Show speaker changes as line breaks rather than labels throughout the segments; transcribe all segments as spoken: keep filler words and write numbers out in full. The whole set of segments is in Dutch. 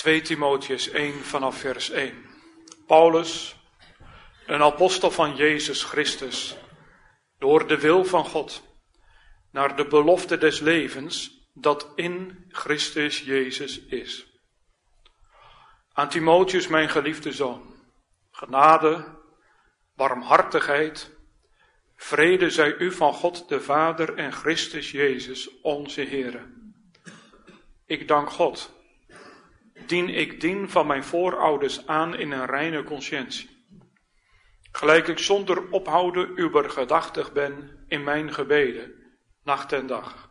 twee Timotheüs één vanaf vers één. Paulus, een apostel van Jezus Christus, door de wil van God, naar de belofte des levens dat in Christus Jezus is. Aan Timotheüs, mijn geliefde zoon, genade, barmhartigheid, vrede zij u van God de Vader en Christus Jezus, onze Heere. Ik dank God, dien ik dien van mijn voorouders aan in een reine consciëntie. Gelijk ik zonder ophouden uwer gedachtig ben in mijn gebeden, nacht en dag.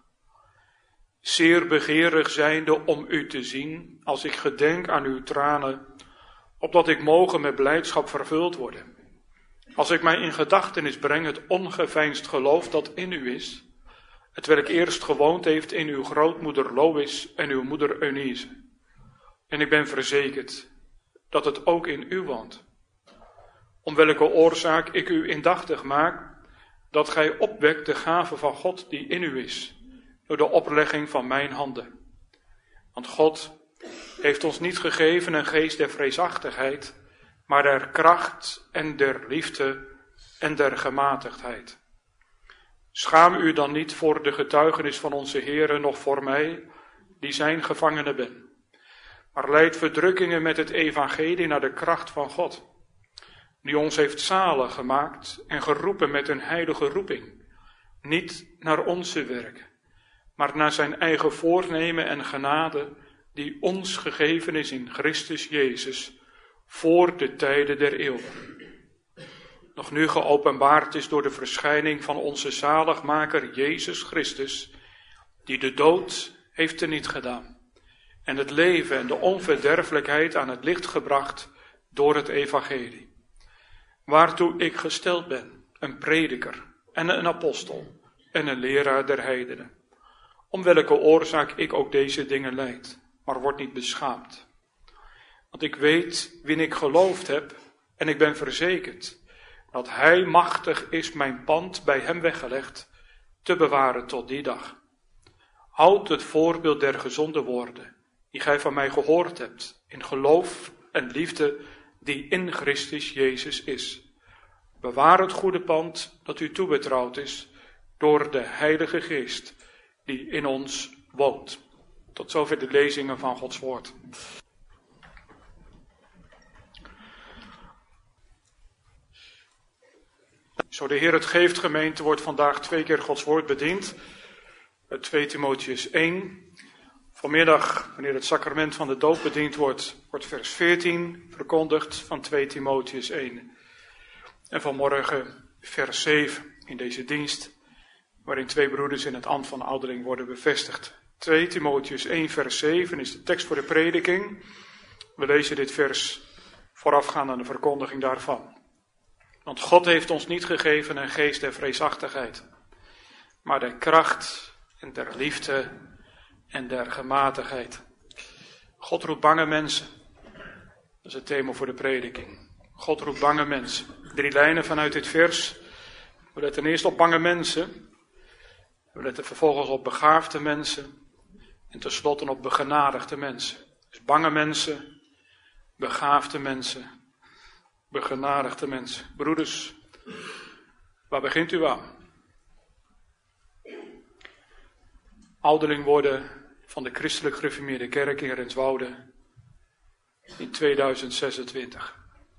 Zeer begeerig zijnde om u te zien, als ik gedenk aan uw tranen, opdat ik mogen met blijdschap vervuld worden. Als ik mij in gedachtenis breng het ongeveinsd geloof dat in u is, hetwelk eerst gewoond heeft in uw grootmoeder Lois en uw moeder Eunice. En ik ben verzekerd dat het ook in u woont. Om welke oorzaak ik u indachtig maak, dat gij opwekt de gave van God die in u is, door de oplegging van mijn handen. Want God heeft ons niet gegeven een geest der vreesachtigheid, maar der kracht en der liefde en der gematigdheid. Schaam u dan niet voor de getuigenis van onze Heere, noch voor mij, die zijn gevangene ben. Maar leid verdrukkingen met het evangelie naar de kracht van God, die ons heeft zalig gemaakt en geroepen met een heilige roeping, niet naar onze werken, maar naar zijn eigen voornemen en genade, die ons gegeven is in Christus Jezus, voor de tijden der eeuwen. Nog nu geopenbaard is door de verschijning van onze zaligmaker Jezus Christus, die de dood heeft teniet gedaan, en het leven en de onverderfelijkheid aan het licht gebracht door het evangelie. Waartoe ik gesteld ben, een prediker en een apostel en een leraar der heidenen. Om welke oorzaak ik ook deze dingen lijd, maar word niet beschaamd. Want ik weet wien ik geloofd heb en ik ben verzekerd dat hij machtig is mijn pand bij hem weggelegd te bewaren tot die dag. Houd het voorbeeld der gezonde woorden die gij van mij gehoord hebt in geloof en liefde die in Christus Jezus is. Bewaar het goede pand dat u toebetrouwd is door de Heilige Geest die in ons woont. Tot zover de lezingen van Gods woord. Zo de Heer het geeft, gemeente, wordt vandaag twee keer Gods woord bediend. twee Timotheüs één. Vanmiddag, wanneer het sacrament van de doop bediend wordt, wordt vers veertien verkondigd van twee Timotheüs één. En vanmorgen vers zeven in deze dienst, waarin twee broeders in het ambt van ouderling worden bevestigd. twee Timotheüs één vers zeven is de tekst voor de prediking. We lezen dit vers voorafgaand aan de verkondiging daarvan. Want God heeft ons niet gegeven een geest der vreesachtigheid, maar der kracht en der liefde en der gematigheid. God roept bange mensen. Dat is het thema voor de prediking. God roept bange mensen. Drie lijnen vanuit dit vers. We letten eerst op bange mensen. We letten vervolgens op begaafde mensen. En tenslotte op begenadigde mensen. Dus bange mensen, begaafde mensen, begenadigde mensen. Broeders, waar begint u aan? Ouderling worden van de Christelijk Gereformeerde Kerk in Renswoude in tweeduizend zesentwintig.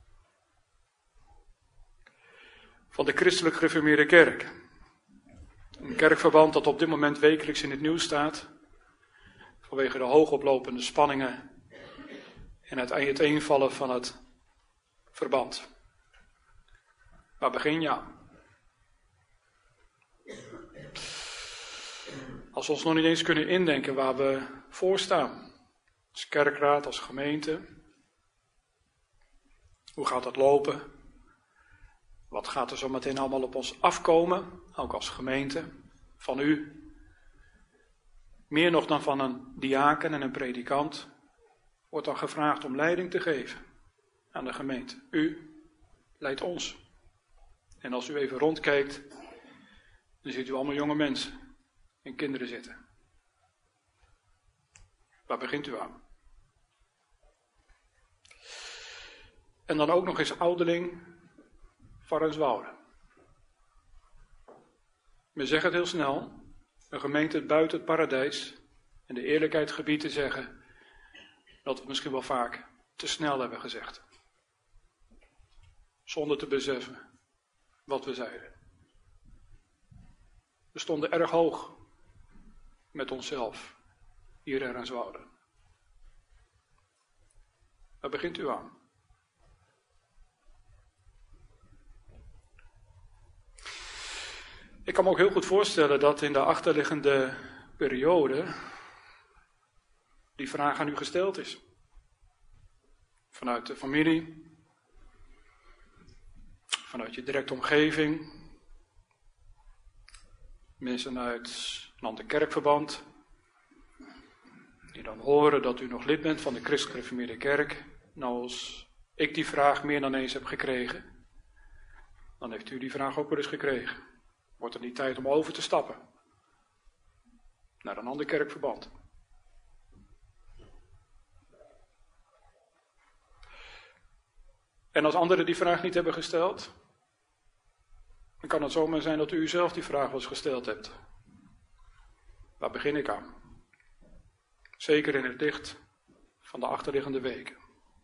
Van de Christelijk Gereformeerde Kerk. Een kerkverband dat op dit moment wekelijks in het nieuws staat, vanwege de hoogoplopende spanningen en het uiteenvallen van het verband. Waar begin je aan? Als we ons nog niet eens kunnen indenken waar we voor staan. Als kerkraad, als gemeente. Hoe gaat dat lopen? Wat gaat er zo meteen allemaal op ons afkomen? Ook als gemeente. Van u. Meer nog dan van een diaken en een predikant. Wordt dan gevraagd om leiding te geven aan de gemeente. U leidt ons. En als u even rondkijkt, dan ziet u allemaal jonge mensen en kinderen zitten. Waar begint u aan? En dan ook nog eens ouderling van Renswoude. We zeggen het heel snel, een gemeente buiten het paradijs. En de eerlijkheid gebiedt te zeggen dat we misschien wel vaak te snel hebben gezegd. Zonder te beseffen wat we zeiden. We stonden erg hoog met onszelf hier in Renswoude. Waar begint u aan? Ik kan me ook heel goed voorstellen dat in de achterliggende periode die vraag aan u gesteld is. Vanuit de familie, vanuit je directe omgeving, mensen uit een ander kerkverband, die dan horen dat u nog lid bent van de Christelijk Gereformeerde Kerk. Nou, als ik die vraag meer dan eens heb gekregen, dan heeft u die vraag ook wel eens gekregen. Wordt het niet tijd om over te stappen naar een ander kerkverband? En als anderen die vraag niet hebben gesteld, dan kan het zomaar zijn dat u zelf die vraag wel eens gesteld hebt. Waar begin ik aan? Zeker in het licht van de achterliggende weken.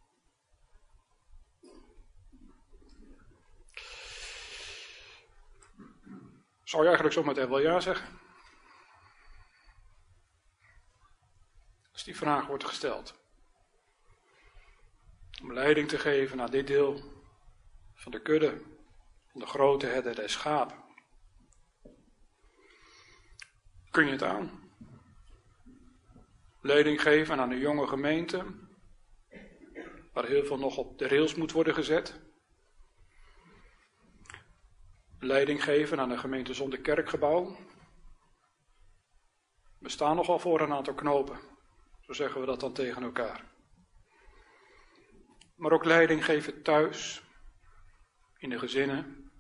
Zou je eigenlijk zometeen wel ja zeggen? Als die vraag wordt gesteld. Om leiding te geven aan dit deel van de kudde, van de grote herder der schapen. Kun je het aan? Leiding geven aan een jonge gemeente, waar heel veel nog op de rails moet worden gezet. Leiding geven aan een gemeente zonder kerkgebouw. We staan nogal voor een aantal knopen, zo zeggen we dat dan tegen elkaar. Maar ook leiding geven thuis, in de gezinnen,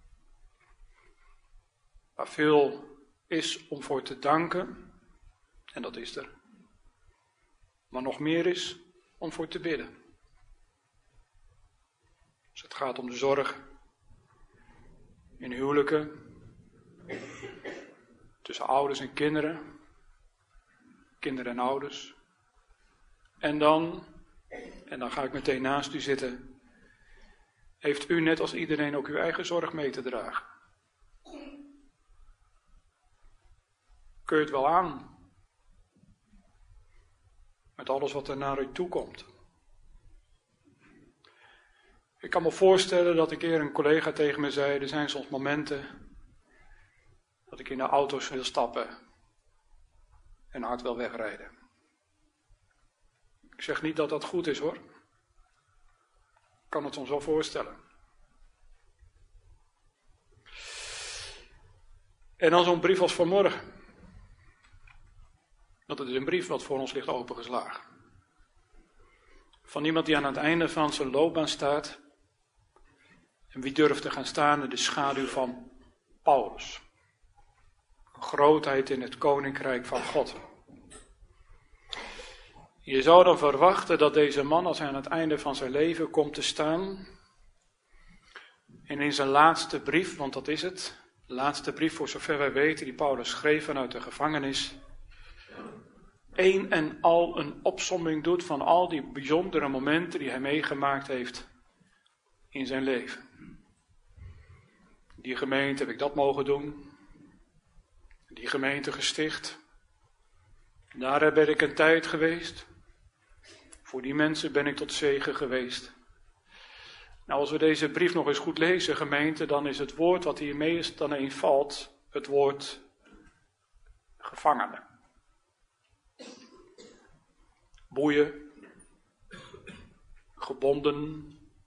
waar veel is om voor te danken, en dat is er. Maar nog meer is om voor te bidden. Dus het gaat om de zorg in huwelijken, tussen ouders en kinderen, kinderen en ouders. En dan, en dan ga ik meteen naast u zitten, heeft u net als iedereen ook uw eigen zorg mee te dragen. Kun je het wel aan? Met alles wat er naar u toe komt. Ik kan me voorstellen dat een keer een collega tegen me zei, er zijn soms momenten dat ik in de auto's wil stappen en hard wil wegrijden. Ik zeg niet dat dat goed is hoor. Ik kan het soms wel voorstellen. En dan zo'n brief als vanmorgen. Dat het is een brief wat voor ons ligt opengeslagen. Van iemand die aan het einde van zijn loopbaan staat. En wie durft te gaan staan in de schaduw van Paulus. Een grootheid in het koninkrijk van God. Je zou dan verwachten dat deze man, als hij aan het einde van zijn leven komt te staan, en in zijn laatste brief, want dat is het, de laatste brief voor zover wij weten, die Paulus schreef vanuit de gevangenis, een en al een opsomming doet van al die bijzondere momenten die hij meegemaakt heeft in zijn leven. Die gemeente heb ik dat mogen doen, die gemeente gesticht, daar ben ik een tijd geweest. Voor die mensen ben ik tot zegen geweest. Nou, als we deze brief nog eens goed lezen, gemeente, dan is het woord wat hier meest dan een valt, het woord gevangene. Boeien, gebonden,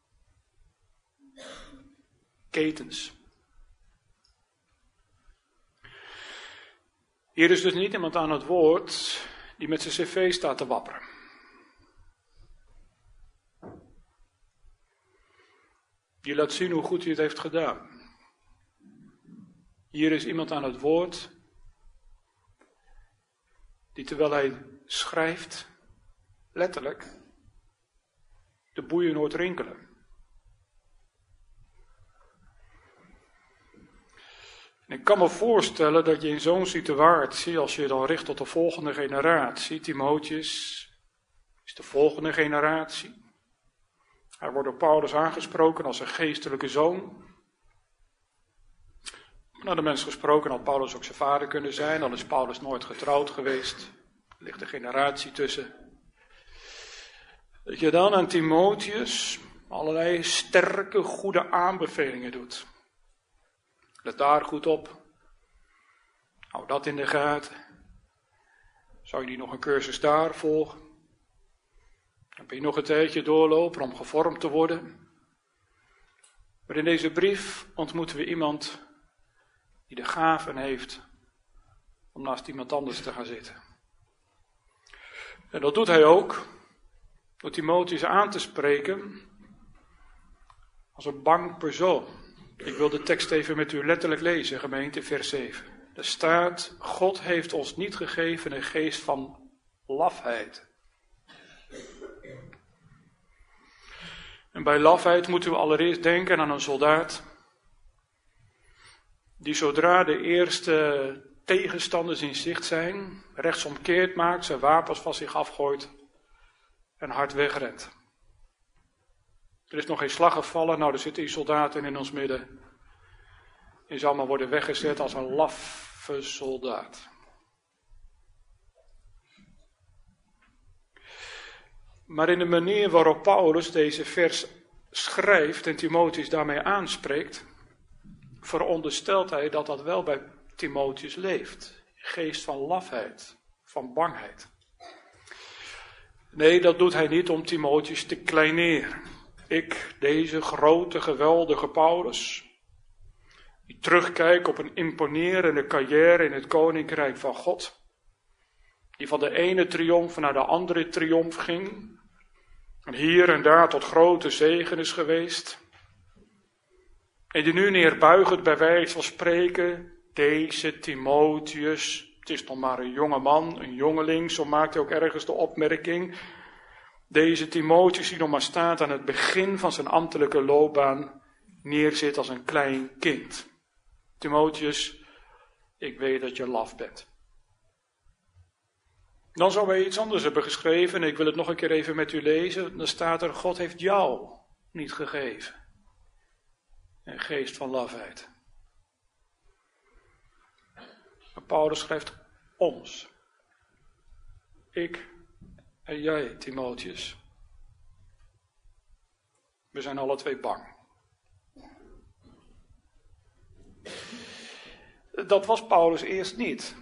ketens. Hier is dus niet iemand aan het woord die met zijn cv staat te wapperen. Die laat zien hoe goed hij het heeft gedaan. Hier is iemand aan het woord die terwijl hij schrijft, letterlijk, de boeien hoort rinkelen. Ik kan me voorstellen dat je in zo'n situatie, als je je dan richt tot de volgende generatie, Timotheus is de volgende generatie. Hij wordt door Paulus aangesproken als een geestelijke zoon. Naar de mens gesproken had Paulus ook zijn vader kunnen zijn, dan is Paulus nooit getrouwd geweest. Er ligt een generatie tussen. Dat je dan aan Timotheus allerlei sterke, goede aanbevelingen doet. Let daar goed op. Hou dat in de gaten. Zou je niet nog een cursus daar volgen? Dan ben je nog een tijdje doorlopen om gevormd te worden. Maar in deze brief ontmoeten we iemand die de gaven heeft om naast iemand anders te gaan zitten. En dat doet hij ook door Timotheus aan te spreken als een bang persoon. Ik wil de tekst even met u letterlijk lezen, gemeente, vers zeven. Er staat, God heeft ons niet gegeven een geest van lafheid. En bij lafheid moeten we allereerst denken aan een soldaat die zodra de eerste tegenstanders in zicht zijn, rechtsomkeerd maakt, zijn wapens van zich afgooit en hard wegrent. Er is nog geen slag gevallen, nou er zitten die soldaten in ons midden. Je zal maar worden weggezet als een laffe soldaat. Maar in de manier waarop Paulus deze vers schrijft en Timotheus daarmee aanspreekt, veronderstelt hij dat dat wel bij Timotheus leeft. Geest van lafheid, van bangheid. Nee, dat doet hij niet om Timotheus te kleineren. Ik, deze grote, geweldige Paulus, die terugkijkt op een imponerende carrière in het koninkrijk van God, die van de ene triomf naar de andere triomf ging, en hier en daar tot grote zegen is geweest, en die nu neerbuigend bij wijze van spreken, deze Timotheus, het is nog maar een jonge man, een jongeling, zo maakt hij ook ergens de opmerking, deze Timotheus die nog maar staat aan het begin van zijn ambtelijke loopbaan, neerzit als een klein kind. Timotheus, ik weet dat je laf bent. Dan zou hij iets anders hebben geschreven, en ik wil het nog een keer even met u lezen. Dan staat er, God heeft jou niet gegeven een geest van lafheid. Maar Paulus schrijft ons. Ik en jij, Timotheus. We zijn alle twee bang. Dat was Paulus eerst niet.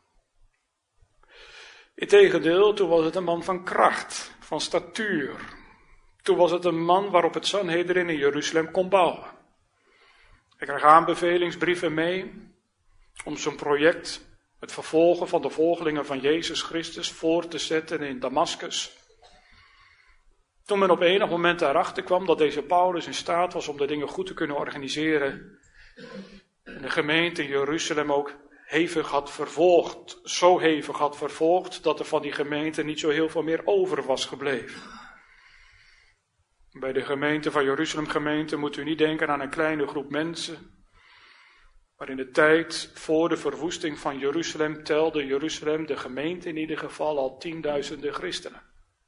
Integendeel, toen was het een man van kracht, van statuur. Toen was het een man waarop het Sanhedrin in Jeruzalem kon bouwen. Hij kreeg aanbevelingsbrieven mee om zijn project, het vervolgen van de volgelingen van Jezus Christus, voor te zetten in Damascus. Toen men op enig moment erachter kwam dat deze Paulus in staat was om de dingen goed te kunnen organiseren, en de gemeente in Jeruzalem ook hevig had vervolgd, zo hevig had vervolgd, dat er van die gemeente niet zo heel veel meer over was gebleven. Bij de gemeente van Jeruzalem gemeente moet u niet denken aan een kleine groep mensen, maar in de tijd voor de verwoesting van Jeruzalem telde Jeruzalem, de gemeente in ieder geval, al tienduizenden christenen.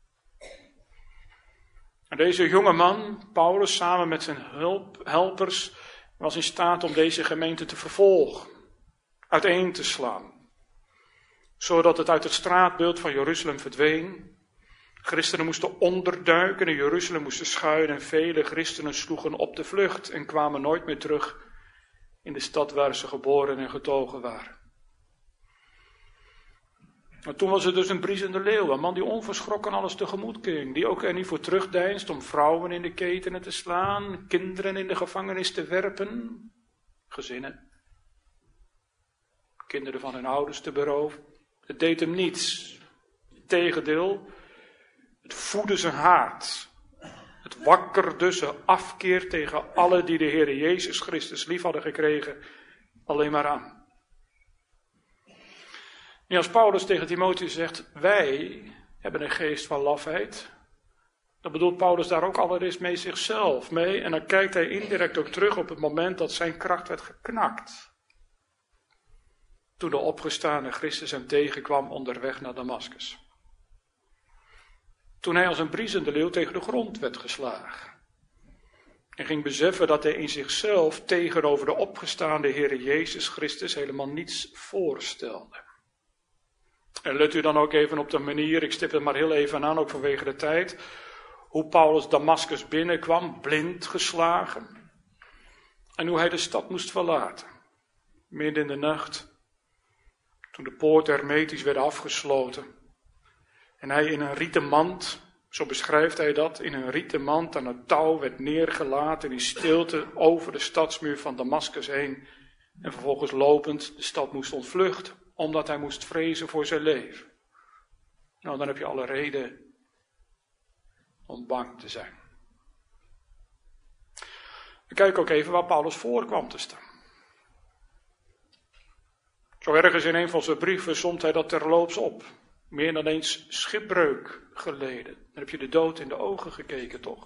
En deze jonge man, Paulus, samen met zijn hulp, helpers, was in staat om deze gemeente te vervolgen, uiteen te slaan, zodat het uit het straatbeeld van Jeruzalem verdween. Christenen moesten onderduiken, in Jeruzalem moesten schuilen en vele christenen sloegen op de vlucht en kwamen nooit meer terug in de stad waar ze geboren en getogen waren. En toen was er dus een briesende leeuw, een man die onverschrokken alles tegemoet ging, die ook er niet voor terugdeinst om vrouwen in de ketenen te slaan, kinderen in de gevangenis te werpen, gezinnen, kinderen van hun ouders te beroven. Het deed hem niets. Integendeel, het voedde zijn haat. Het wakkerde zijn afkeer tegen alle die de Heer Jezus Christus lief hadden gekregen, alleen maar aan. En als Paulus tegen Timotheus zegt, wij hebben een geest van lafheid, dan bedoelt Paulus daar ook allereerst mee zichzelf mee. En dan kijkt hij indirect ook terug op het moment dat zijn kracht werd geknakt. toen de opgestane Christus hem tegenkwam onderweg naar Damaskus. Toen hij als een briesende leeuw tegen de grond werd geslagen. En ging beseffen dat hij in zichzelf tegenover de opgestaande Heere Jezus Christus helemaal niets voorstelde. En let u dan ook even op de manier, ik stip het maar heel even aan, ook vanwege de tijd, hoe Paulus Damaskus binnenkwam, blind geslagen. En hoe hij de stad moest verlaten. Midden in de nacht, toen de poorten hermetisch werden afgesloten. En hij in een rieten mand, zo beschrijft hij dat, in een rieten mand aan het touw werd neergelaten in stilte over de stadsmuur van Damaskus heen. En vervolgens lopend de stad moest ontvluchten, omdat hij moest vrezen voor zijn leven. Nou, dan heb je alle reden om bang te zijn. We kijken ook even waar Paulus voor kwam te staan. Zo ergens in een van zijn brieven somt hij dat terloops op. Meer dan eens schipbreuk geleden. Dan heb je de dood in de ogen gekeken, toch?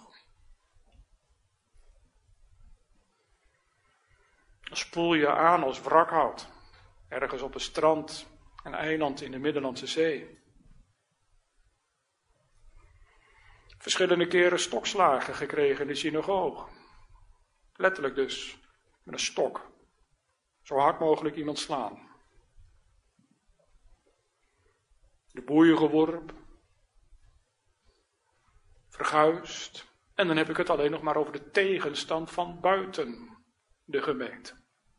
Dan spoel je aan als wrakhout. Ergens op een strand, een eiland in de Middellandse Zee. Verschillende keren stokslagen gekregen in de synagoge. Letterlijk dus, met een stok. Zo hard mogelijk iemand slaan. De boeien geworpen. Verguisd. En dan heb ik het alleen nog maar over de tegenstand van buiten de gemeente.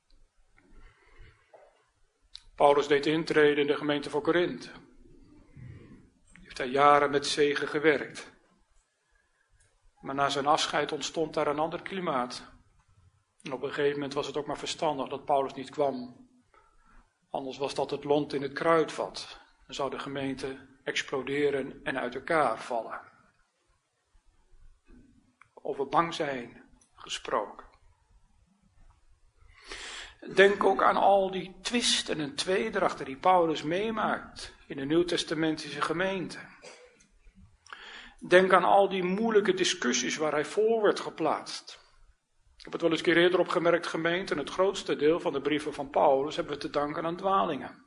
Paulus deed intreden in de gemeente van Korinthe. Heeft hij jaren met zegen gewerkt. Maar na zijn afscheid ontstond daar een ander klimaat. En op een gegeven moment was het ook maar verstandig dat Paulus niet kwam. Anders was dat het lont in het kruidvat. Dan zou de gemeente exploderen en uit elkaar vallen. Over bang zijn gesproken. Denk ook aan al die twisten en tweedrachten die Paulus meemaakt in de Nieuwtestamentische gemeente. Denk aan al die moeilijke discussies waar hij voor werd geplaatst. Ik heb het wel eens keer eerder opgemerkt, gemeente, en het grootste deel van de brieven van Paulus hebben we te danken aan dwalingen.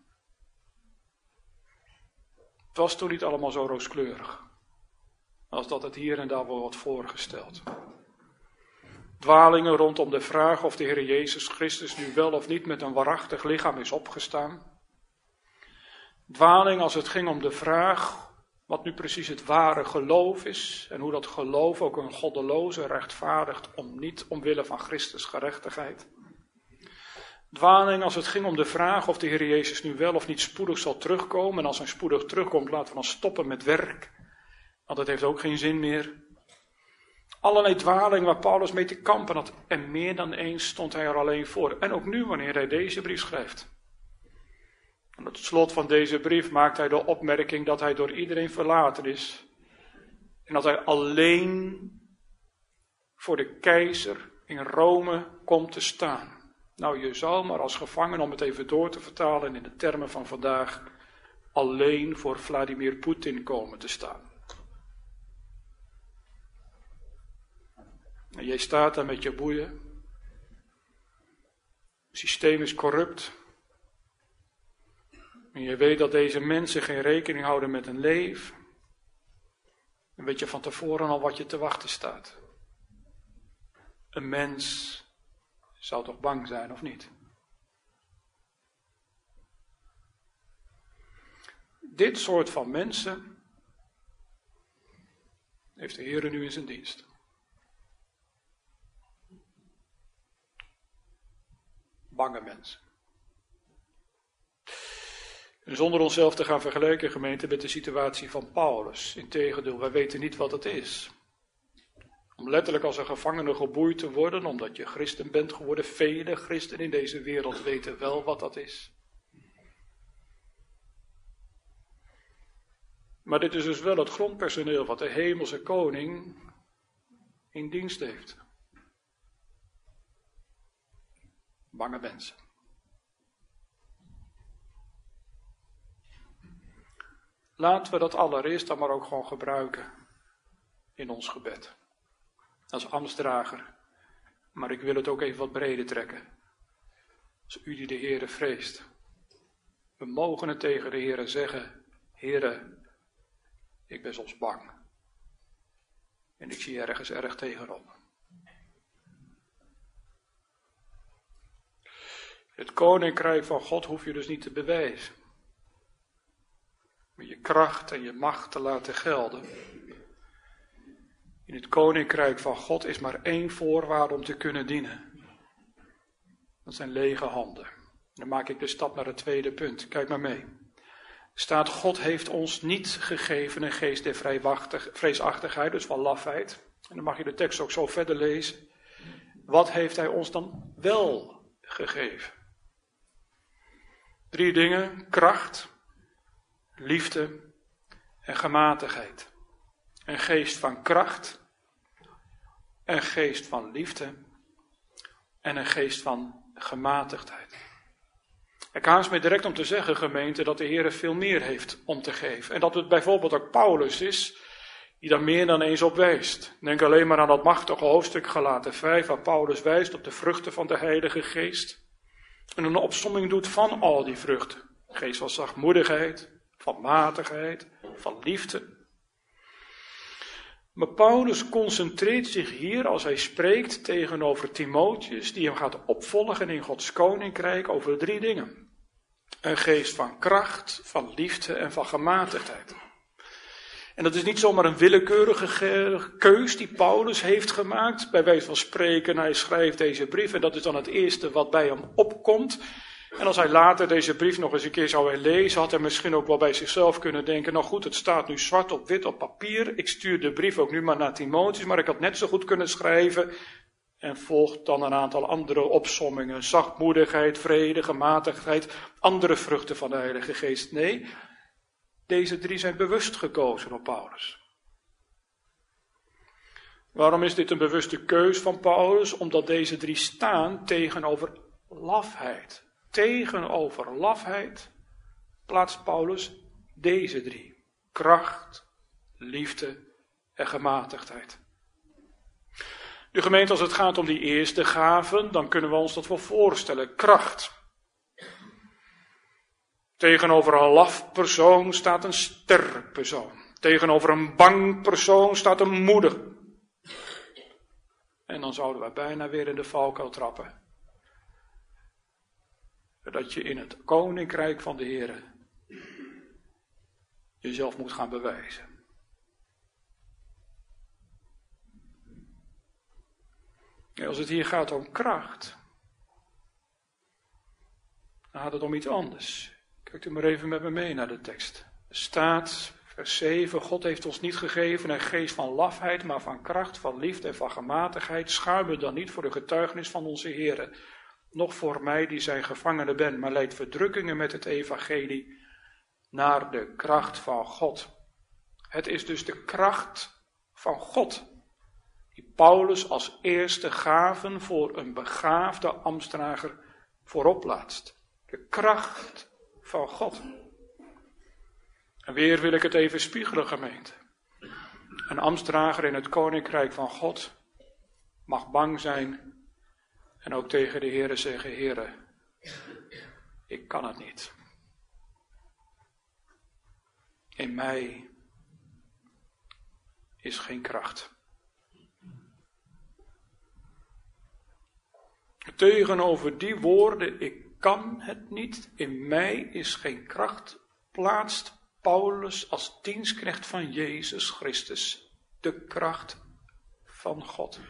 Het was toen niet allemaal zo rooskleurig, als dat het hier en daar wel wordt voorgesteld. Dwalingen rondom de vraag of de Heer Jezus Christus nu wel of niet met een waarachtig lichaam is opgestaan. Dwaling als het ging om de vraag wat nu precies het ware geloof is en hoe dat geloof ook een goddeloze rechtvaardigt om niet omwille van Christus gerechtigheid. Dwaling als het ging om de vraag of de Heer Jezus nu wel of niet spoedig zal terugkomen. En als hij spoedig terugkomt, laten we dan stoppen met werk. Want dat heeft ook geen zin meer. Allerlei dwaling waar Paulus mee te kampen had. En meer dan eens stond hij er alleen voor. En ook nu wanneer hij deze brief schrijft. Aan het slot van deze brief maakt hij de opmerking dat hij door iedereen verlaten is. En dat hij alleen voor de keizer in Rome komt te staan. Nou, je zou maar als gevangen, om het even door te vertalen in de termen van vandaag, alleen voor Vladimir Poetin komen te staan. En jij staat daar met je boeien. Het systeem is corrupt. En je weet dat deze mensen geen rekening houden met een leven. Dan weet je van tevoren al wat je te wachten staat. Een mens zou toch bang zijn, of niet? Dit soort van mensen heeft de Heer nu in zijn dienst. Bange mensen. En zonder onszelf te gaan vergelijken, gemeente, met de situatie van Paulus. Integendeel, wij weten niet wat het is. Om letterlijk als een gevangene geboeid te worden, omdat je christen bent geworden. Vele christenen in deze wereld weten wel wat dat is. Maar dit is dus wel het grondpersoneel wat de hemelse koning in dienst heeft. Bange mensen. Laten we dat allereerst dan maar ook gewoon gebruiken in ons gebed. Als ambtsdrager. Maar ik wil het ook even wat breder trekken. Als u die de Heere vreest. We mogen het tegen de Heere zeggen, Heere, ik ben soms bang. En ik zie ergens erg tegenop. Het koninkrijk van God hoef je dus niet te bewijzen. Maar je kracht en je macht te laten gelden. In het koninkrijk van God is maar één voorwaarde om te kunnen dienen. Dat zijn lege handen. Dan maak ik de stap naar het tweede punt. Kijk maar mee. Staat, God heeft ons niet gegeven een geest der vreesachtigheid, dus van lafheid. En dan mag je de tekst ook zo verder lezen. Wat heeft hij ons dan wel gegeven? Drie dingen: kracht, liefde en gematigdheid. Een geest van kracht, een geest van liefde en een geest van gematigdheid. Ik haast me direct om te zeggen, gemeente, dat de Heer veel meer heeft om te geven. En dat het bijvoorbeeld ook Paulus is, die daar meer dan eens op wijst. Denk alleen maar aan dat machtige hoofdstuk Galaten vijf, waar Paulus wijst op de vruchten van de Heilige Geest. En een opsomming doet van al die vruchten. Geest van zachtmoedigheid, van matigheid, van liefde. Maar Paulus concentreert zich hier, als hij spreekt tegenover Timotheus, die hem gaat opvolgen in Gods koninkrijk, over drie dingen. Een geest van kracht, van liefde en van gematigdheid. En dat is niet zomaar een willekeurige keus die Paulus heeft gemaakt. Bij wijze van spreken, hij schrijft deze brief en dat is dan het eerste wat bij hem opkomt. En als hij later deze brief nog eens een keer zou lezen, had hij misschien ook wel bij zichzelf kunnen denken, nou goed, het staat nu zwart op wit op papier. Ik stuur de brief ook nu maar naar Timotheus, maar ik had net zo goed kunnen schrijven. En volgt dan een aantal andere opsommingen. Zachtmoedigheid, vrede, gematigdheid, andere vruchten van de Heilige Geest. Nee, deze drie zijn bewust gekozen door Paulus. Waarom is dit een bewuste keus van Paulus? Omdat deze drie staan tegenover lafheid. Tegenover lafheid plaatst Paulus deze drie. Kracht, liefde en gematigdheid. De gemeente, als het gaat om die eerste gaven, dan kunnen we ons dat wel voorstellen. Kracht. Tegenover een laf persoon staat een sterk persoon. Tegenover een bang persoon staat een moedig. En dan zouden we bijna weer in de valkuil trappen. Dat je in het koninkrijk van de Heer jezelf moet gaan bewijzen. Als het hier gaat om kracht, dan gaat het om iets anders. Kijkt u maar even met me mee naar de tekst. Er staat, vers zeven, God heeft ons niet gegeven een geest van lafheid, maar van kracht, van liefde en van gematigdheid. Schaam u dan niet voor de getuigenis van onze Heere, noch voor mij die zijn gevangene ben, maar leid verdrukkingen met het evangelie naar de kracht van God. Het is dus de kracht van God die Paulus als eerste gaven voor een begaafde ambtsdrager voorop plaatst. De kracht van God. En weer wil ik het even spiegelen, gemeente. Een ambtsdrager in het koninkrijk van God mag bang zijn en ook tegen de Heere zeggen, Heere, ik kan het niet. In mij is geen kracht. Tegenover die woorden, ik kan het niet, in mij is geen kracht, plaatst Paulus als dienstknecht van Jezus Christus de kracht van God.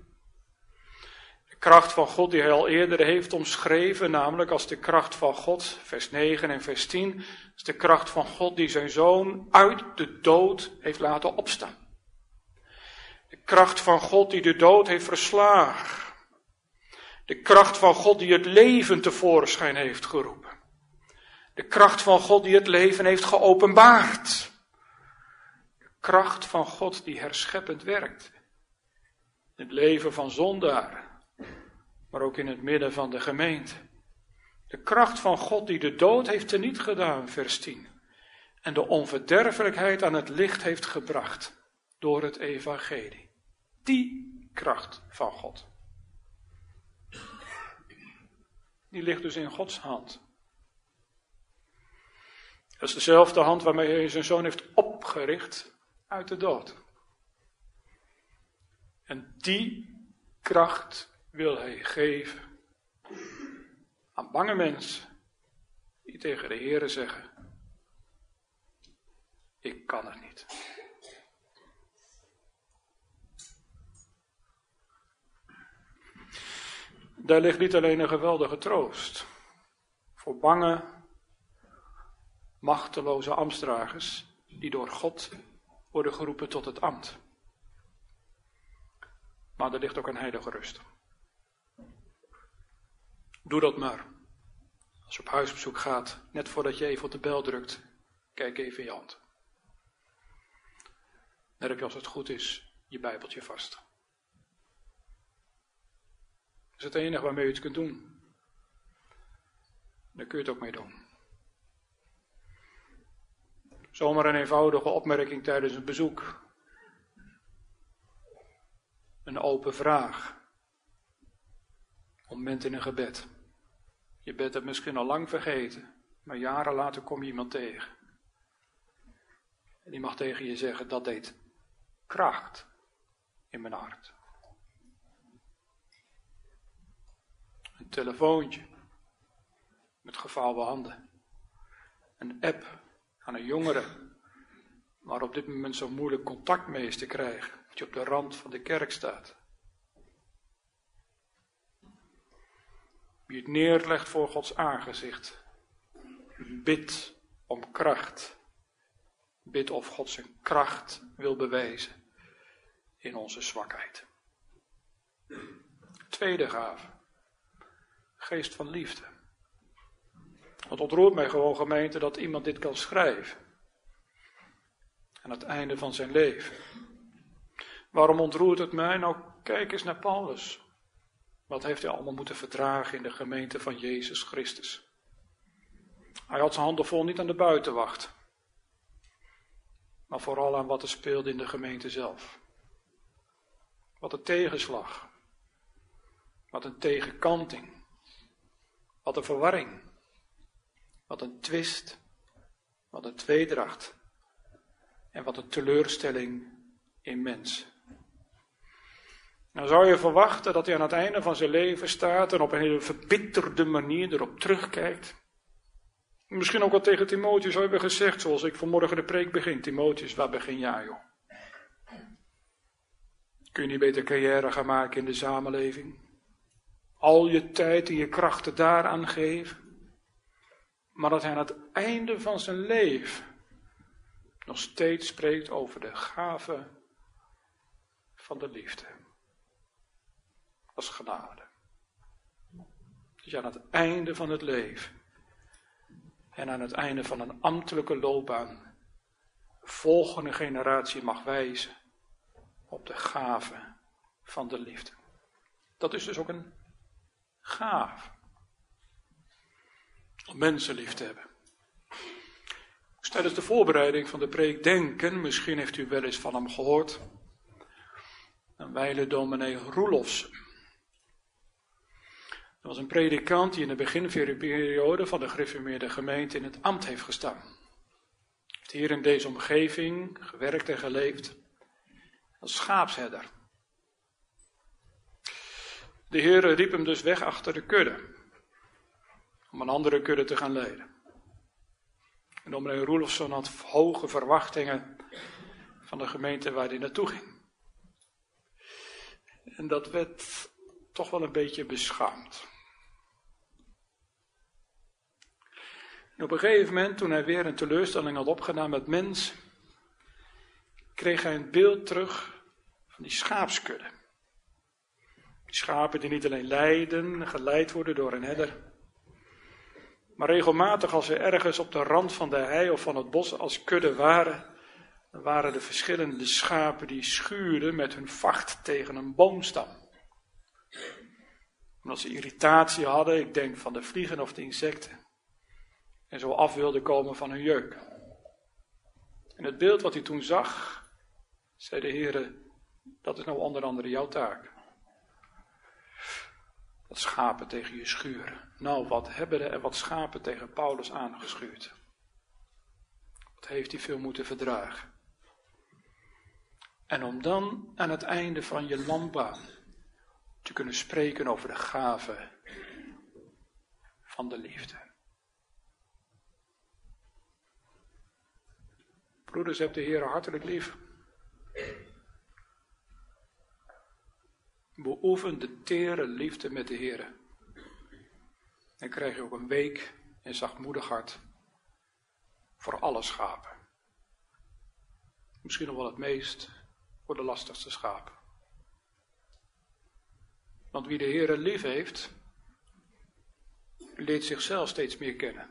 De kracht van God die hij al eerder heeft omschreven, namelijk als de kracht van God, vers negen en vers tien, is de kracht van God die zijn zoon uit de dood heeft laten opstaan. De kracht van God die de dood heeft verslagen. De kracht van God die het leven tevoorschijn heeft geroepen. De kracht van God die het leven heeft geopenbaard. De kracht van God die herscheppend werkt. In het leven van zondaren, maar ook in het midden van de gemeente. De kracht van God die de dood heeft teniet gedaan, vers tien. En de onverderfelijkheid aan het licht heeft gebracht door het evangelie. Die kracht van God. Die ligt dus in Gods hand. Dat is dezelfde hand waarmee hij zijn zoon heeft opgericht uit de dood. En die kracht wil hij geven aan bange mensen die tegen de Heere zeggen, ik kan het niet. Daar ligt niet alleen een geweldige troost voor bange, machteloze ambtsdragers die door God worden geroepen tot het ambt. Maar er ligt ook een heilige rust. Doe dat maar. Als je op huisbezoek gaat, net voordat je even op de bel drukt, kijk even in je hand. Dan heb je, als het goed is, je Bijbeltje vast. Dat is het enige waarmee je het kunt doen. Daar kun je het ook mee doen. Zomaar een eenvoudige opmerking tijdens een bezoek. Een open vraag. Een moment in een gebed. Je bent het misschien al lang vergeten, maar jaren later kom je iemand tegen. En die mag tegen je zeggen, dat deed kracht in mijn hart. Een telefoontje met gevouwen handen. Een app aan een jongere waar op dit moment zo moeilijk contact mee is te krijgen. Dat je op de rand van de kerk staat. Wie het neerlegt voor Gods aangezicht. Bid om kracht. Bid of God zijn kracht wil bewijzen in onze zwakheid. Tweede gave. Geest van liefde. Het ontroert mij gewoon, gemeente, dat iemand dit kan schrijven. Aan het einde van zijn leven. Waarom ontroert het mij? Nou, kijk eens naar Paulus. Wat heeft hij allemaal moeten verdragen in de gemeente van Jezus Christus? Hij had zijn handen vol niet aan de buitenwacht. Maar vooral aan wat er speelde in de gemeente zelf. Wat een tegenslag. Wat een tegenkanting. Wat een verwarring. Wat een twist. Wat een tweedracht. En wat een teleurstelling in mensen. Nou zou je verwachten dat hij aan het einde van zijn leven staat en op een hele verbitterde manier erop terugkijkt. Misschien ook wel tegen Timotheus zou hebben gezegd, zoals ik vanmorgen de preek begin. Timotheus, waar begin jij, joh? Kun je niet beter carrière gaan maken in de samenleving? Al je tijd en je krachten daaraan geven? Maar dat hij aan het einde van zijn leven nog steeds spreekt over de gave van de liefde. Dat is genade. Dat je aan het einde van het leven en aan het einde van een ambtelijke loopbaan de volgende generatie mag wijzen op de gave van de liefde. Dat is dus ook een gave. Om mensen lief te hebben. Ik moest tijdens de voorbereiding van de preek denken, misschien heeft u wel eens van hem gehoord, een wijle dominee Roelofs. Dat was een predikant die in de beginperiode van de gereformeerde gemeente in het ambt heeft gestaan. Hij heeft hier in deze omgeving gewerkt en geleefd als schaapsherder. De Heere riep hem dus weg achter de kudde, om een andere kudde te gaan leiden. En dominee Roelofsson had hoge verwachtingen van de gemeente waar hij naartoe ging. En dat werd toch wel een beetje beschaamd. En op een gegeven moment, toen hij weer een teleurstelling had opgedaan met mensen, kreeg hij een beeld terug van die schaapskudde. Die schapen die niet alleen leiden, geleid worden door een herder, maar regelmatig als ze ergens op de rand van de hei of van het bos als kudde waren, dan waren de verschillende schapen die schuurden met hun vacht tegen een boomstam. Omdat ze irritatie hadden, ik denk van de vliegen of de insecten, en zo af wilden komen van hun jeuk. En het beeld wat hij toen zag, zei de Heere, dat is nou onder andere jouw taak. Dat schapen tegen je schuren. Nou, wat hebben er wat schapen tegen Paulus aangeschuurd. Wat heeft hij veel moeten verdragen. En om dan aan het einde van je landbaan te kunnen spreken over de gave van de liefde. Broeders, heb de Heer hartelijk lief. Beoefen de tere liefde met de Heer. Dan krijg je ook een week en zachtmoedig hart voor alle schapen. Misschien nog wel het meest voor de lastigste schapen. Want wie de Heer lief heeft, leert zichzelf steeds meer kennen.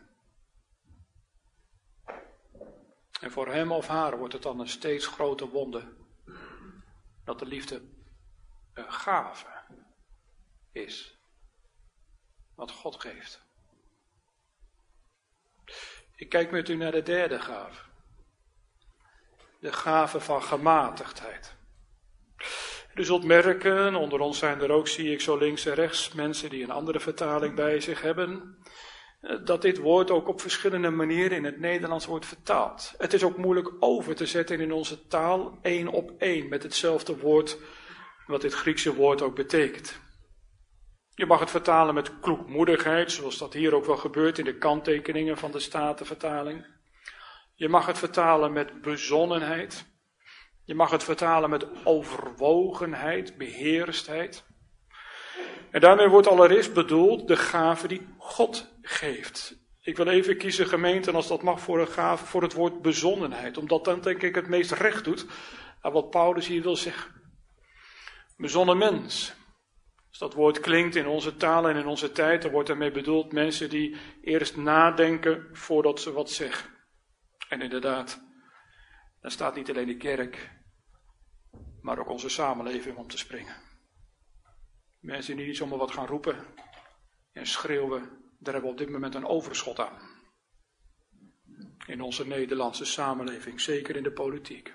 En voor hem of haar wordt het dan een steeds groter wonder dat de liefde een gave is. Wat God geeft. Ik kijk met u naar de derde gave. De gave van gematigdheid. U zult merken, onder ons zijn er ook, zie ik zo links en rechts, mensen die een andere vertaling bij zich hebben, dat dit woord ook op verschillende manieren in het Nederlands wordt vertaald. Het is ook moeilijk over te zetten in onze taal, één op één, met hetzelfde woord, wat dit Griekse woord ook betekent. Je mag het vertalen met kloekmoedigheid, zoals dat hier ook wel gebeurt in de kanttekeningen van de Statenvertaling. Je mag het vertalen met bezonnenheid. Je mag het vertalen met overwogenheid, beheerstheid. En daarmee wordt allereerst bedoeld de gave die God geeft. Ik wil even kiezen, gemeente, als dat mag, voor een gave, voor het woord bezonnenheid. Omdat dan denk ik het meest recht doet aan wat Paulus hier wil zeggen. Bezonnen mens. Als dat woord klinkt in onze taal en in onze tijd, dan wordt ermee bedoeld mensen die eerst nadenken voordat ze wat zeggen. En inderdaad, dan staat niet alleen de kerk, maar ook onze samenleving om te springen. Mensen die niet zomaar wat gaan roepen en schreeuwen, daar hebben we op dit moment een overschot aan. In onze Nederlandse samenleving, zeker in de politiek.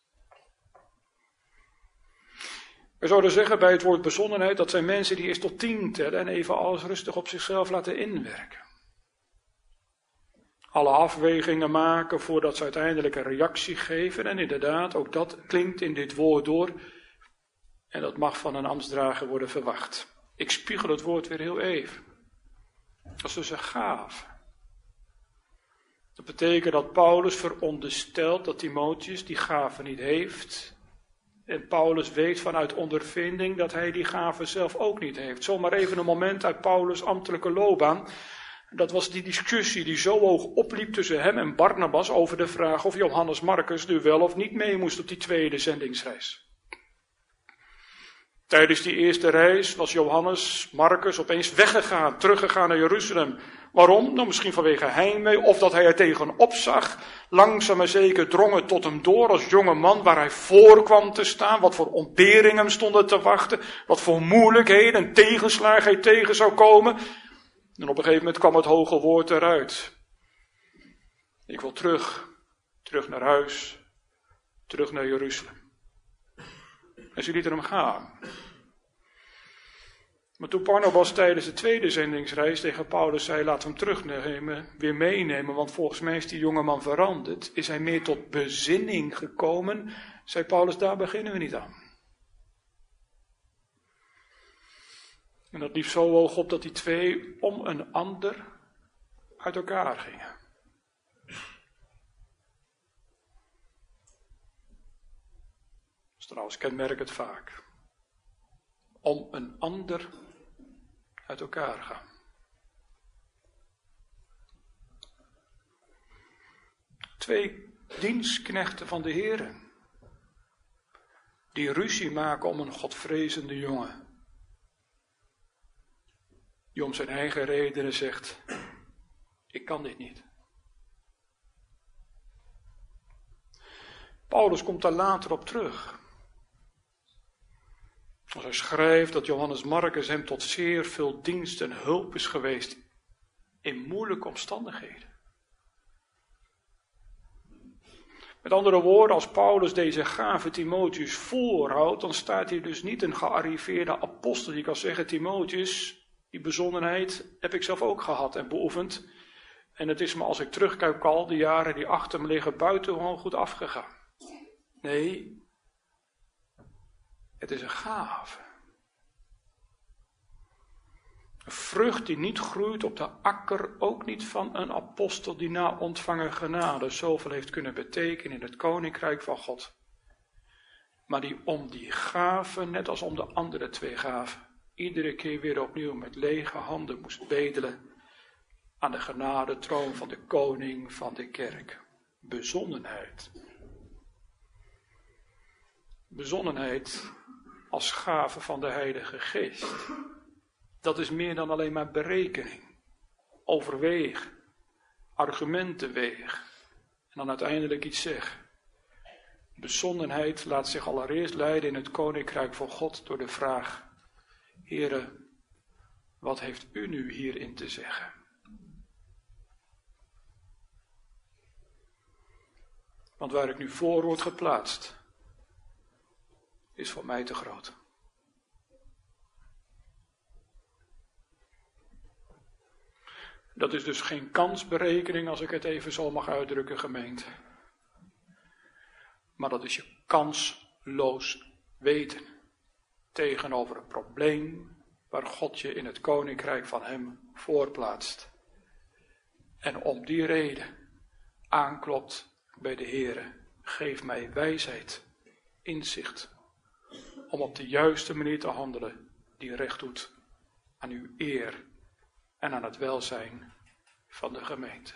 We zouden zeggen bij het woord bezonnenheid, dat zijn mensen die eerst tot tien tellen en even alles rustig op zichzelf laten inwerken. Alle afwegingen maken voordat ze uiteindelijk een reactie geven. En inderdaad, ook dat klinkt in dit woord door. En dat mag van een ambtsdrager worden verwacht. Ik spiegel het woord weer heel even. Dat is dus een gave. Dat betekent dat Paulus veronderstelt dat Timotheus die gave niet heeft. En Paulus weet vanuit ondervinding dat hij die gave zelf ook niet heeft. Zomaar even een moment uit Paulus' ambtelijke loopbaan. Dat was die discussie die zo hoog opliep tussen hem en Barnabas over de vraag of Johannes Marcus nu wel of niet mee moest op die tweede zendingsreis. Tijdens die eerste reis was Johannes Marcus opeens weggegaan, teruggegaan naar Jeruzalem. Waarom? Nou, misschien vanwege heimwee, of dat hij er tegenop zag. Langzaam maar zeker drong het tot hem door als jonge man waar hij voor kwam te staan. Wat voor ontberingen hem stonden te wachten. Wat voor moeilijkheden en tegenslagen hij tegen zou komen. En op een gegeven moment kwam het hoge woord eruit. Ik wil terug, terug naar huis, terug naar Jeruzalem. En ze lieten hem gaan. Maar toen Barnabas tijdens de tweede zendingsreis tegen Paulus zei, laat hem terugnemen, weer meenemen, want volgens mij is die jongeman veranderd. Is hij meer tot bezinning gekomen, zei Paulus, daar beginnen we niet aan. En dat liep zo hoog op dat die twee om een ander uit elkaar gingen. Dat is trouwens kenmerkend vaak. Om een ander uit elkaar gaan. Twee dienstknechten van de Heere. Die ruzie maken om een godvrezende jongen. Die om zijn eigen redenen zegt, ik kan dit niet. Paulus komt daar later op terug. Als hij schrijft dat Johannes Marcus hem tot zeer veel dienst en hulp is geweest in moeilijke omstandigheden. Met andere woorden, als Paulus deze gave Timotheus voorhoudt, dan staat hier dus niet een gearriveerde apostel die kan zeggen, Timotheus, die bezonnenheid heb ik zelf ook gehad en beoefend. En het is me, als ik terugkijk, al die jaren die achter me liggen, buitengewoon goed afgegaan. Nee, het is een gave. Een vrucht die niet groeit op de akker, ook niet van een apostel die na ontvangen genade zoveel heeft kunnen betekenen in het koninkrijk van God. Maar die om die gave, net als om de andere twee gaven, iedere keer weer opnieuw met lege handen moest bedelen aan de genadetroon van de koning van de kerk. Bezonnenheid. Bezonnenheid als gave van de Heilige Geest. Dat is meer dan alleen maar berekening, overweeg, argumenten weeg en dan uiteindelijk iets zeggen. Bezonnenheid laat zich allereerst leiden in het koninkrijk van God door de vraag: Heere, wat heeft u nu hierin te zeggen? Want waar ik nu voor word geplaatst, is voor mij te groot. Dat is dus geen kansberekening, als ik het even zo mag uitdrukken, gemeente. Maar dat is je kansloos weten tegenover een probleem waar God je in het koninkrijk van hem voorplaatst. En om die reden aanklopt bij de Heere: geef mij wijsheid, inzicht, om op de juiste manier te handelen die recht doet aan uw eer en aan het welzijn van de gemeente.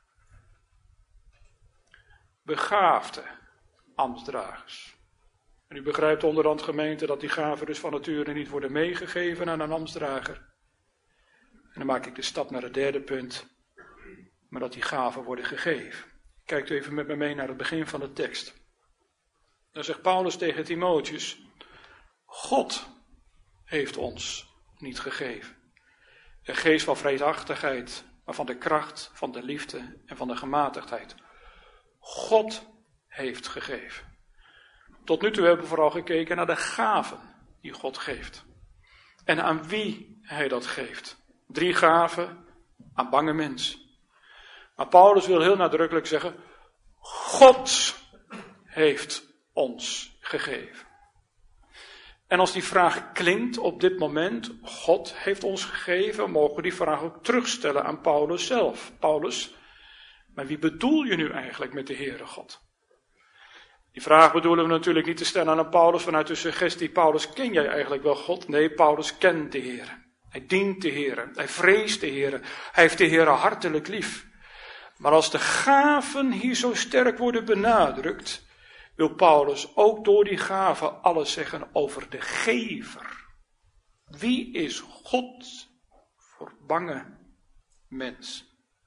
Begaafde ambtsdragers. En u begrijpt onderhand, gemeente, dat die gaven dus van nature niet worden meegegeven aan een ambtsdrager. En dan maak ik de stap naar het derde punt, maar dat die gaven worden gegeven. Kijkt u even met me mee naar het begin van de tekst. Dan zegt Paulus tegen Timotheus: God heeft ons niet gegeven een geest van vreesachtigheid, maar van de kracht, van de liefde en van de gematigdheid. God heeft gegeven. Tot nu toe hebben we vooral gekeken naar de gaven die God geeft. En aan wie hij dat geeft. Drie gaven aan bange mensen. Maar Paulus wil heel nadrukkelijk zeggen: God heeft ons gegeven. En als die vraag klinkt op dit moment, God heeft ons gegeven, mogen we die vraag ook terugstellen aan Paulus zelf. Paulus, maar wie bedoel je nu eigenlijk met de Heere God? Die vraag bedoelen we natuurlijk niet te stellen aan een Paulus vanuit de suggestie: Paulus, ken jij eigenlijk wel God? Nee, Paulus kent de Heere. Hij dient de Heere. Hij vreest de Heere. Hij heeft de Heere hartelijk lief. Maar als de gaven hier zo sterk worden benadrukt, wil Paulus ook door die gaven alles zeggen over de gever. Wie is God voor bange mensen?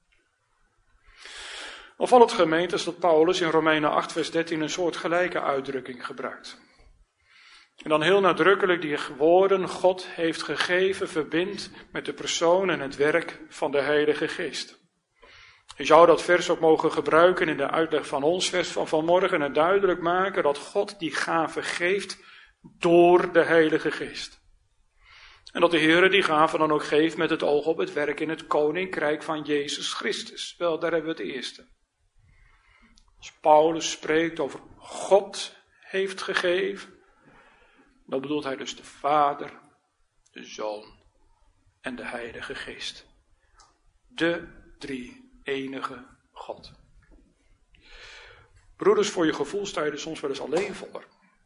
Opvallend, gemeente, is dat Paulus in Romeinen acht vers dertien een soort gelijke uitdrukking gebruikt. En dan heel nadrukkelijk die woorden: God heeft gegeven, verbindt met de persoon en het werk van de Heilige Geest. Je zou dat vers ook mogen gebruiken in de uitleg van ons vers van vanmorgen en duidelijk maken dat God die gave geeft door de Heilige Geest. En dat de Heere die gave dan ook geeft met het oog op het werk in het koninkrijk van Jezus Christus. Wel, daar hebben we het eerste. Als Paulus spreekt over God heeft gegeven, dan bedoelt hij dus de Vader, de Zoon en de Heilige Geest. De drie enige God. Broeders, voor je gevoel sta je er soms wel eens alleen voor.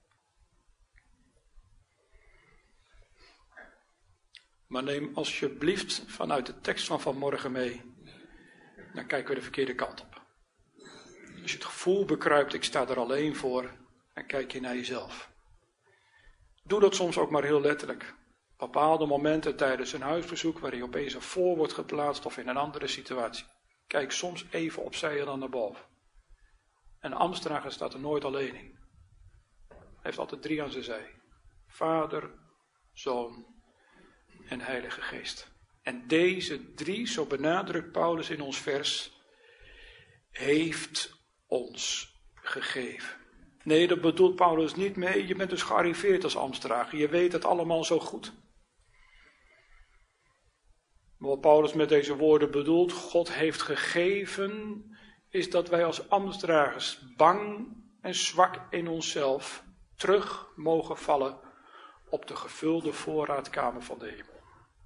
Maar neem alsjeblieft vanuit de tekst van vanmorgen mee, dan kijken we de verkeerde kant op. Als je het gevoel bekruipt, ik sta er alleen voor, dan kijk je naar jezelf. Doe dat soms ook maar heel letterlijk. Bepaalde momenten tijdens een huisbezoek waar je opeens ervoor wordt geplaatst of in een andere situatie. Kijk soms even opzij en dan naar boven. Een ambtsdrager staat er nooit alleen in. Hij heeft altijd drie aan zijn zij. Vader, Zoon en Heilige Geest. En deze drie, zo benadrukt Paulus in ons vers, heeft ons gegeven. Nee, dat bedoelt Paulus niet mee. Je bent dus gearriveerd als ambtsdrager. Je weet het allemaal zo goed. Wat Paulus met deze woorden bedoelt, God heeft gegeven, is dat wij als ambtsdragers bang en zwak in onszelf terug mogen vallen op de gevulde voorraadkamer van de hemel.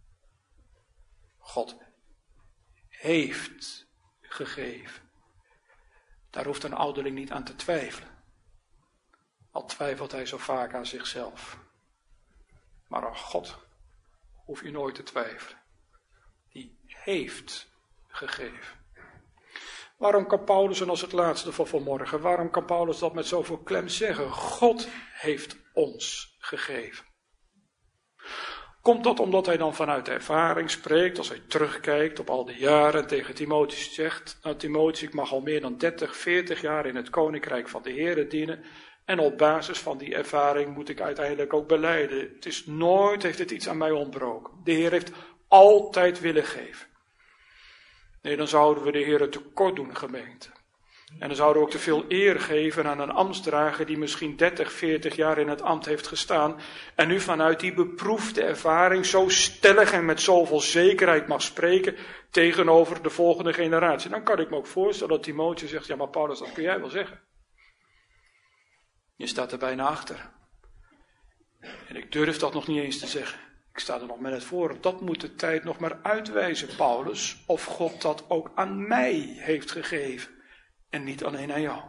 God heeft gegeven. Daar hoeft een ouderling niet aan te twijfelen. Al twijfelt hij zo vaak aan zichzelf. Maar aan God hoef je nooit te twijfelen. Die heeft gegeven. Waarom kan Paulus, en als het laatste van vanmorgen, waarom kan Paulus dat met zoveel klem zeggen? God heeft ons gegeven. Komt dat omdat hij dan vanuit de ervaring spreekt, als hij terugkijkt op al die jaren en tegen Timotheus zegt, nou Timotheus, ik mag al meer dan dertig, veertig jaar in het koninkrijk van de Heere dienen en op basis van die ervaring moet ik uiteindelijk ook belijden. Het is nooit, heeft het iets aan mij ontbroken. De Heer heeft altijd willen geven. Nee, dan zouden we de Heer tekort doen, gemeente. En dan zouden we ook te veel eer geven aan een ambtsdrager die misschien dertig, veertig jaar in het ambt heeft gestaan. En nu vanuit die beproefde ervaring zo stellig en met zoveel zekerheid mag spreken tegenover de volgende generatie. Dan kan ik me ook voorstellen dat Timotheus zegt, ja maar Paulus, dat kun jij wel zeggen. Je staat er bijna achter. En ik durf dat nog niet eens te zeggen. Ik sta er nog met het voor. Dat moet de tijd nog maar uitwijzen, Paulus, of God dat ook aan mij heeft gegeven. En niet alleen aan jou.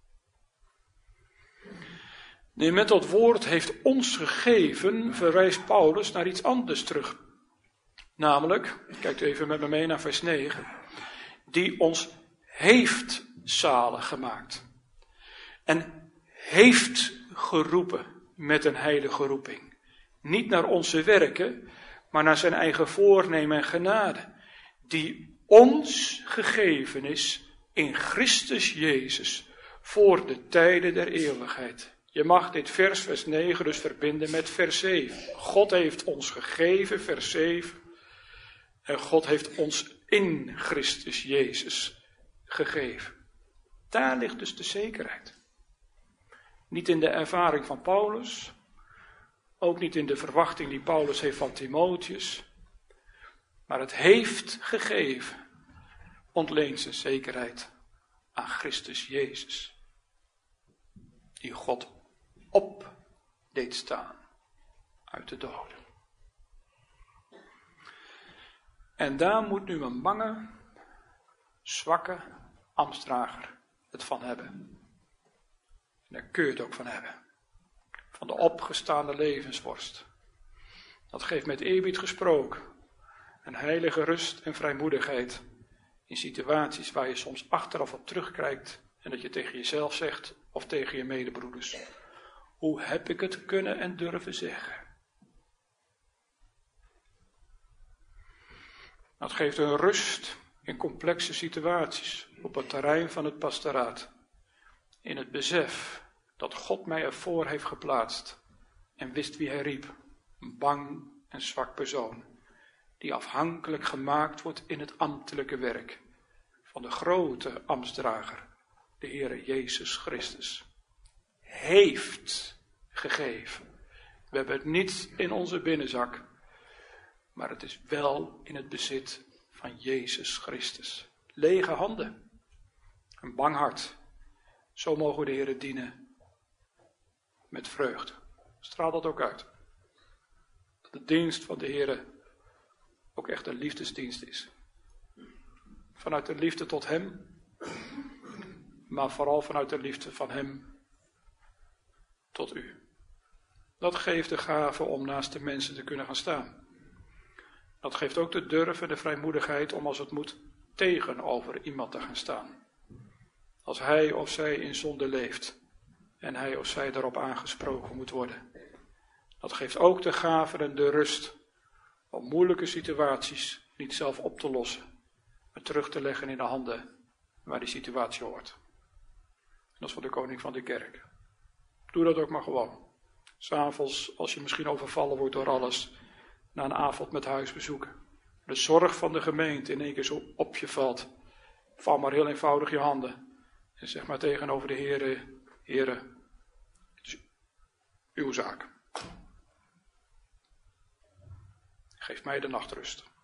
Nee, met dat woord heeft ons gegeven, verwijst Paulus naar iets anders terug. Namelijk, kijkt even met me mee naar vers negen. Die ons heeft zalig gemaakt. En heeft geroepen met een heilige roeping. Niet naar onze werken, maar naar zijn eigen voornemen en genade. Die ons gegeven is in Christus Jezus voor de tijden der eeuwigheid. Je mag dit vers, vers negen, dus verbinden met vers zeven. God heeft ons gegeven, vers zeven. En God heeft ons in Christus Jezus gegeven. Daar ligt dus de zekerheid. Niet in de ervaring van Paulus. Ook niet in de verwachting die Paulus heeft van Timotheus. Maar het heeft gegeven. Ontleent zijn zekerheid aan Christus Jezus. Die God op deed staan uit de doden. En daar moet nu een bange, zwakke ambtsdrager het van hebben. En daar kun je het ook van hebben. Van de opgestaande levensworst. Dat geeft met eerbied gesproken een heilige rust en vrijmoedigheid in situaties waar je soms achteraf op terugkijkt en dat je tegen jezelf zegt of tegen je medebroeders: hoe heb ik het kunnen en durven zeggen? Dat geeft een rust in complexe situaties op het terrein van het pastoraat. In het besef dat God mij ervoor heeft geplaatst en wist wie hij riep. Een bang en zwak persoon die afhankelijk gemaakt wordt in het ambtelijke werk van de grote ambtsdrager, de Heere Jezus Christus. Heeft gegeven. We hebben het niet in onze binnenzak, maar het is wel in het bezit van Jezus Christus. Lege handen, een bang hart. Zo mogen we de Heere dienen met vreugde. Straal dat ook uit. Dat de dienst van de Heere ook echt een liefdesdienst is. Vanuit de liefde tot Hem, maar vooral vanuit de liefde van Hem tot u. Dat geeft de gave om naast de mensen te kunnen gaan staan. Dat geeft ook de durf en de vrijmoedigheid om als het moet tegenover iemand te gaan staan. Als hij of zij in zonde leeft en hij of zij daarop aangesproken moet worden. Dat geeft ook de gave en de rust om moeilijke situaties niet zelf op te lossen, maar terug te leggen in de handen waar die situatie hoort. En dat is voor de koning van de kerk. Doe dat ook maar gewoon. 'S Avonds, als je misschien overvallen wordt door alles, na een avond met huisbezoeken. De zorg van de gemeente in één keer zo op je valt. Val maar heel eenvoudig je handen. En zeg maar tegenover de Heere: Heere, het is uw zaak. Geef mij de nachtrust.